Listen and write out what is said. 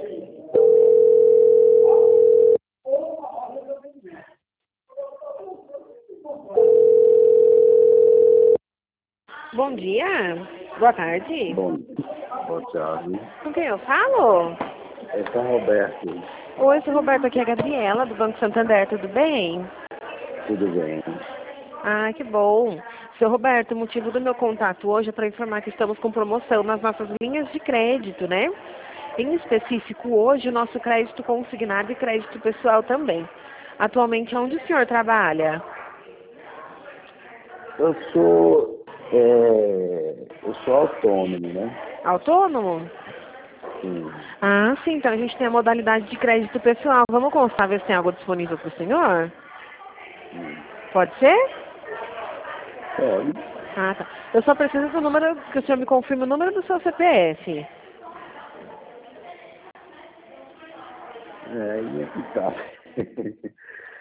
Bom dia. Boa tarde. Bom, boa tarde. Com quem eu falo? É São Roberto. Oi, sou Roberto, aqui é a Gabriela, do Banco Santander, tudo bem? Tudo bem? Ah, que bom. Seu Roberto, o motivo do meu contato hoje é para informar que estamos com promoção nas nossas linhas de crédito, né? Em específico, hoje, o nosso crédito consignado e crédito pessoal também. Atualmente, onde o senhor trabalha? Eu sou autônomo, né? Autônomo? Sim. Ah, sim, então a gente tem a modalidade de crédito pessoal. Vamos constar, ver se tem algo disponível para o senhor? Sim. Pode ser? Pode. Ah, tá. Eu só preciso do número, que o senhor me confirme o número do seu CPF. Aí é que tá.